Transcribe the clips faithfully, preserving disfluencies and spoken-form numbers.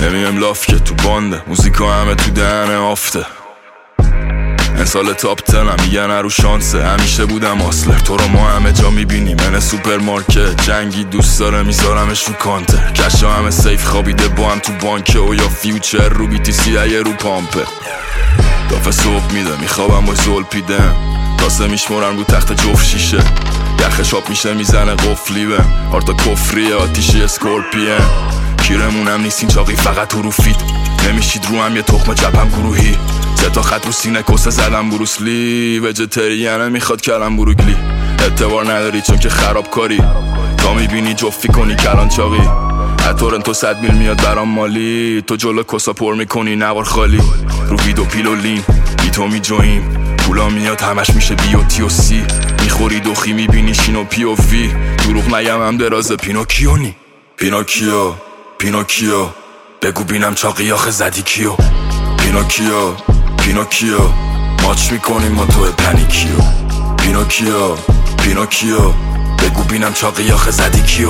نمیم لاف که تو بانده، موزیکا همه تو دهنه آفته. این سال تاپ تنم میگن رو شانسه، همیشه بودم آسلر. تو رو ما همه جا میبینیم من سوپرمارکت، جنگی دوست داره میذارمش رو کانتر. کشا همه سیف خوابیده با هم تو بانکه و یا فیوچر رو بی تی سی اگه رو پامپه. دافه صبح میده میخوابم با زول پیدم، تاسه میشمرن رو تخت جفت شیشه. یخش آب میشه میزنه قفلی به هارتا کفریه آتیشی اسکورپیه. کیرمونم نیستین چاقی فقط تو رو فید، نمیشید رو هم یه تخم جبم گروهی. سه تا خط رو سینه کسه زدم بروسلی، وجتریانه میخواد کلم بروگلی. اعتبار نداری چون که خرابکاری، تا میبینی جفی کنی کلان چاقی. اتورن تو صد میل میاد برام مالی، تو جلو کسا پر میکنی نوار خالی. رو ویدو پیلو لین بی تو می جویم، پولا میاد همش میشه بی و تی و سی. میخوری دوخی میبینی شینو پی و وی، دروغ نگم هم دراز پینوکیونی. پینوکیو پینوکیو بگو بینم چاقی آخه زدی کیو. پینوکیو پینوکیو ماچ میکنیم ما تو پنیکیو. پینوکیو پینوکیو بگو بینم چاقی آخه زدی کیو.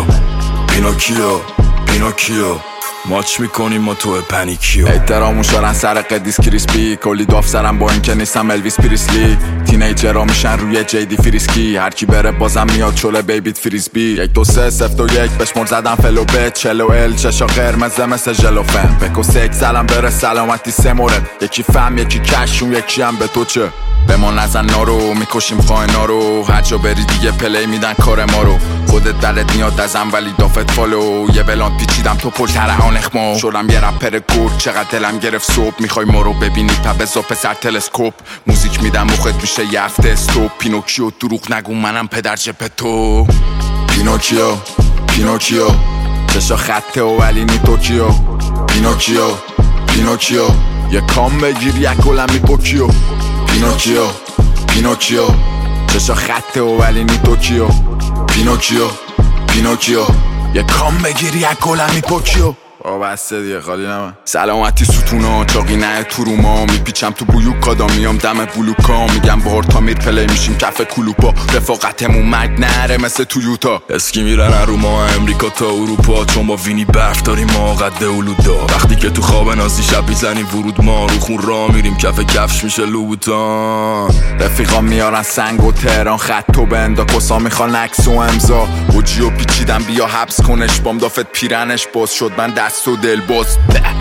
پینوکیو پینوکیو ماچ میکنیم ما تو پنیکیو. احترامون شارن سر قدیس کریسپی، کلی داف سرم با این که نیستم الویس پریسلی. تینیجرها میشن روی جیدی فریسکی، هر کی بره بازم میاد چوله بیبیت فریسبی. یک دو سه سفت و یک بشمر زدم فلو به چلو ال چشا قرمزه مثل جلوفن. بکو سک سلام بره سلامتی سه مورد، یکی فهم یکی کشون یکی هم به تو چه. به ما نزن نارو میکشیم خائنا رو، هر جا بری دیگه پلی میدن کار ما رو. خودت دلت میاد ازم ولی دافت فالو، یه بلان پیچیدم تو پل ترهان اخمو. شدم یه رپر گرد چقدر دلم گرفت صبح، میخوای ما رو ببینی پبزا پسر تلسکوپ. موزیک میدم مخت میشه یه هفته استوب. پینوکیو دروغ نگو منم پدر جپتو. پینوکیو پینوکیو چشا خطه و ولی نی توکیو. پینوکیو پینوکیو یه کام بگیر یک گلم میپوکیو. پینوکیو پینوکیو چشا خطه و ولی نی توکیو. پینوکیو پینوکیو یه کام بگیر یک گلم میپوکیو. آه بسته دیگه خالی نمه. سلامتی ستونا چاقی نه تو رو ما، میپیچم تو بیوکادا میام دم بلوکا. میگم بار تا میر پلی میشیم کف کلوپا، رفاقتمون مرگ نره مثل تویوتا. اسکی میرن رو ما امریکا تا اروپا، چون با وینی برف داریم ما قد اولودا. وقتی که تو خواب نازی شب میزنیم ورود ما، رو خون را میریم کف کفش میشه لوبوتان. رفیقا میارن سنگ و تهران خط و بندا، کسا میخوان عکس و امضا. بوجیو پیچیدم بیا حبس کنش بام دافت پیرنش باز شد من دست و دل باز.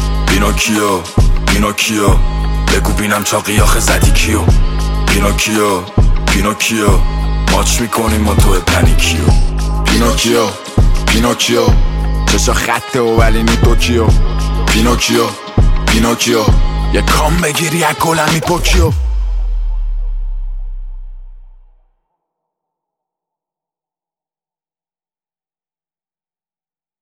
پینوکیو پینوکیو بگو بینم چاقی آخه زدی کیو. پینوکیو پینوکیو ماچ میکنیم ما تو پنیکیو. پینوکیو پینوکیو چشا خطه و ولی نی توکیو. پینوکیو پینوکیو یه کام بگیری یک گلم میپوکیو.